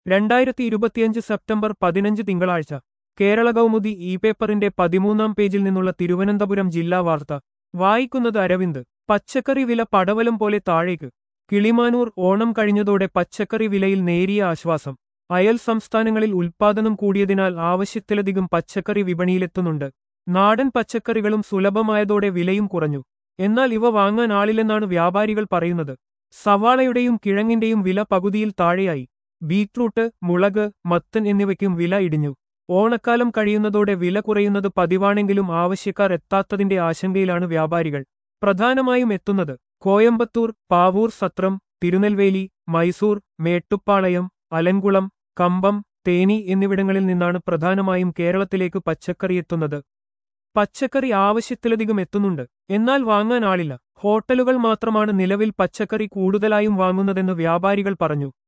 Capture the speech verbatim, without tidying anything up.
രണ്ടായിരത്തി ഇരുപത്തിയഞ്ച് സെപ്റ്റംബർ പതിനഞ്ച് തിങ്കളാഴ്ച കേരള കൗമുദി ഇ പേപ്പറിന്റെ പതിമൂന്നാം പേജിൽ നിന്നുള്ള തിരുവനന്തപുരം ജില്ലാ വാർത്ത വായിക്കുന്നത് അരവിന്ദ്. പച്ചക്കറി വില പടവലം പോലെ താഴേക്ക്. കിളിമാനൂർ. ഓണം കഴിഞ്ഞതോടെ പച്ചക്കറി വിലയിൽ നേരിയ ആശ്വാസം. അയൽ സംസ്ഥാനങ്ങളിൽ ഉൽപ്പാദനം കൂടിയതിനാൽ ആവശ്യത്തിലധികം പച്ചക്കറി വിപണിയിലെത്തുന്നുണ്ട്. നാടൻ പച്ചക്കറികളും സുലഭമായതോടെ വിലയും കുറഞ്ഞു. എന്നാൽ ഇവ വാങ്ങാൻ ആളില്ലെന്നാണ് വ്യാപാരികൾ പറയുന്നത്. സവാളയുടെയും കിഴങ്ങിന്റെയും വില പകുതിയിൽ താഴെയായി. ബീറ്റ്റൂട്ട്, മുളക്, മത്തൻ എന്നിവയ്ക്കും വില ഇടിഞ്ഞു. ഓണക്കാലം കഴിയുന്നതോടെ വില കുറയുന്നത് പതിവാണെങ്കിലും ആവശ്യക്കാർ എത്താത്തതിന്റെ ആശങ്കയിലാണ് വ്യാപാരികൾ. പ്രധാനമായും എത്തുന്നത് കോയമ്പത്തൂർ, പാവൂർ സത്രം, തിരുനെൽവേലി, മൈസൂർ, മേട്ടുപ്പാളയം, അലൻകുളം, കമ്പം, തേനി എന്നിവിടങ്ങളിൽ നിന്നാണ് പ്രധാനമായും കേരളത്തിലേക്ക് പച്ചക്കറി എത്തുന്നത്. പച്ചക്കറി ആവശ്യത്തിലധികം എത്തുന്നുണ്ട്. എന്നാൽ വാങ്ങാൻ ആളില്ല. ഹോട്ടലുകൾ മാത്രമാണ് നിലവിൽ പച്ചക്കറി കൂടുതലായും വാങ്ങുന്നതെന്ന് വ്യാപാരികൾ പറഞ്ഞു.